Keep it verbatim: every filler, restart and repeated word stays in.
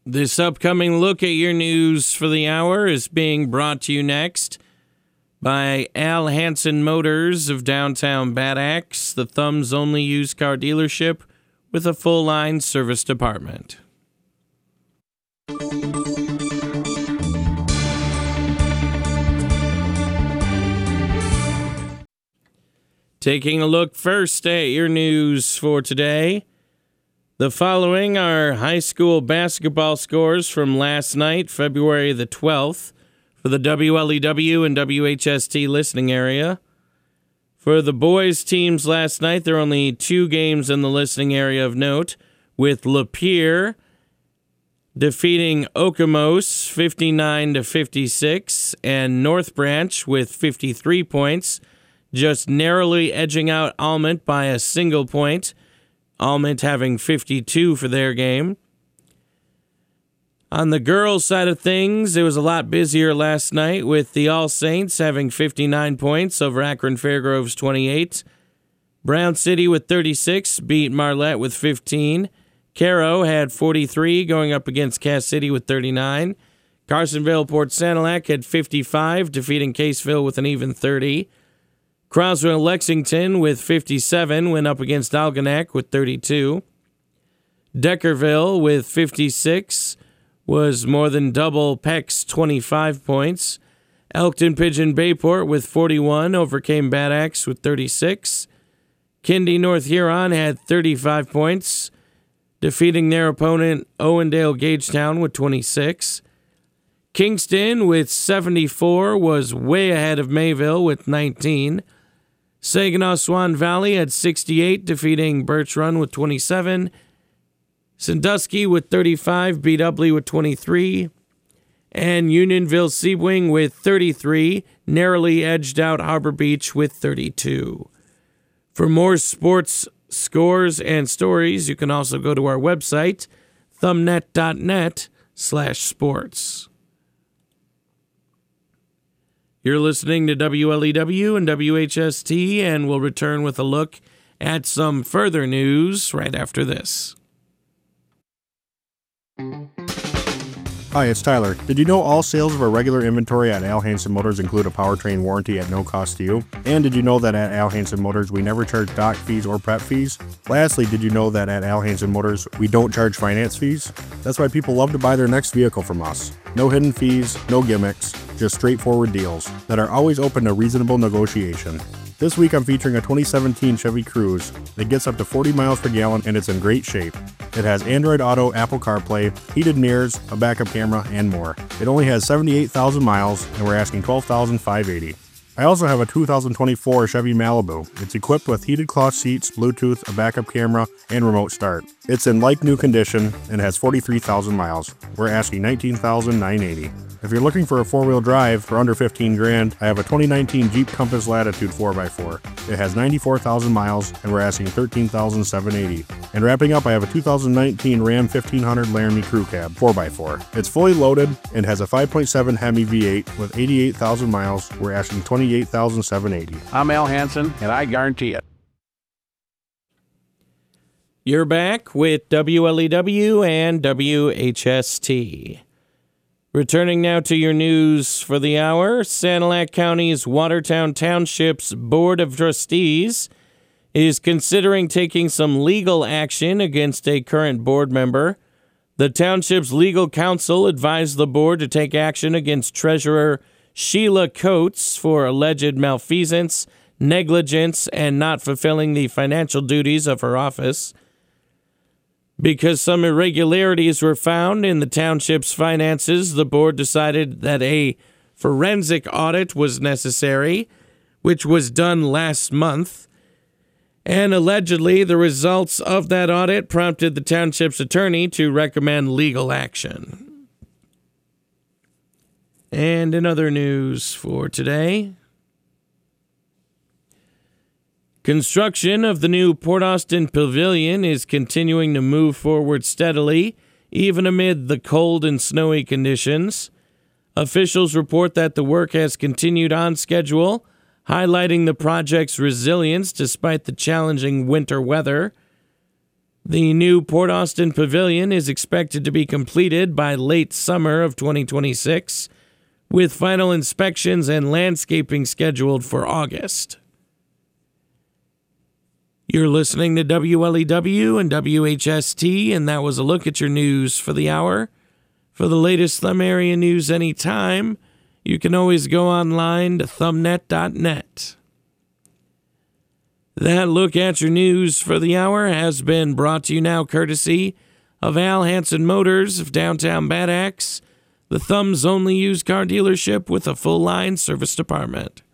This upcoming look at your news for the hour is being brought to you next by Al Hansen Motors of downtown Bad Axe, the Thumb's only used car dealership with a full-line service department. Taking a look first at your news for today. The following are high school basketball scores from last night, February the twelfth, for the W L E W and W H S T listening area. For the boys' teams last night, there are only two games in the listening area of note, with Lapeer defeating Okemos fifty-nine to fifty-six, and North Branch with fifty-three points, just narrowly edging out Almont by a single point. Almont having fifty-two for their game. On the girls' side of things, it was a lot busier last night with the All Saints having fifty-nine points over Akron Fairgroves twenty-eight. Brown City with thirty-six beat Marlette with fifteen. Caro had forty-three going up against Cass City with thirty-nine. Carsonville Port Sanilac had fifty-five, defeating Caseville with an even thirty. Croswell Lexington with fifty-seven went up against Algonac with thirty-two. Deckerville with fifty-six was more than double Peck's twenty-five points. Elkton Pigeon Bayport with forty-one overcame Bad Axe with thirty-six. Kindy North Huron had thirty-five points, defeating their opponent Owendale Gagetown with twenty-six. Kingston with seventy-four was way ahead of Mayville with nineteen. Saginaw Swan Valley had sixty-eight, defeating Birch Run with twenty-seven. Sandusky with thirty-five beat Ubley with twenty-three. And Unionville Sebring with thirty-three narrowly edged out Harbor Beach with thirty-two. For more sports scores and stories, you can also go to our website, thumbnet.net slash sports. You're listening to W L E W and W H S T, and we'll return with a look at some further news right after this. Hi, it's Tyler. Did you know all sales of our regular inventory at Al Hansen Motors include a powertrain warranty at no cost to you? And did you know that at Al Hansen Motors we never charge dock fees or prep fees? Lastly, did you know that at Al Hansen Motors we don't charge finance fees? That's why people love to buy their next vehicle from us. No hidden fees, no gimmicks, just straightforward deals that are always open to reasonable negotiation. This week I'm featuring a twenty seventeen Chevy Cruze that gets up to forty miles per gallon and it's in great shape. It has Android Auto, Apple CarPlay, heated mirrors, a backup camera, and more. It only has seventy-eight thousand miles and we're asking twelve thousand five hundred eighty dollars. I also have a two thousand twenty-four Chevy Malibu. It's equipped with heated cloth seats, Bluetooth, a backup camera, and remote start. It's in like new condition and has forty-three thousand miles. We're asking nineteen thousand nine hundred eighty dollars. If you're looking for a four-wheel drive for under fifteen grand, I have a twenty nineteen Jeep Compass Latitude four by four. It has ninety-four thousand miles and we're asking thirteen thousand seven hundred eighty dollars. And wrapping up, I have a two thousand nineteen Ram fifteen hundred Laramie Crew Cab four by four. It's fully loaded and has a five point seven Hemi V eight with eighty-eight thousand miles. We're asking twenty-eight thousand seven hundred eighty dollars. I'm Al Hansen and I guarantee it. You're back with W L E W and W H S T. Returning now to your news for the hour, Sanilac County's Watertown Township's Board of Trustees is considering taking some legal action against a current board member. The township's legal counsel advised the board to take action against Treasurer Sheila Coates for alleged malfeasance, negligence, and not fulfilling the financial duties of her office. Because some irregularities were found in the township's finances, the board decided that a forensic audit was necessary, which was done last month. And allegedly, the results of that audit prompted the township's attorney to recommend legal action. And in other news for today, construction of the new Port Austin Pavilion is continuing to move forward steadily, even amid the cold and snowy conditions. Officials report that the work has continued on schedule, highlighting the project's resilience despite the challenging winter weather. The new Port Austin Pavilion is expected to be completed by late summer of twenty twenty-six, with final inspections and landscaping scheduled for August. You're listening to W L E W and W H S T, and that was a look at your news for the hour. For the latest Thumb area news anytime, you can always go online to thumbnet dot net. That look at your news for the hour has been brought to you now courtesy of Al Hansen Motors of downtown Bad Axe, the Thumb's only used car dealership with a full-line service department.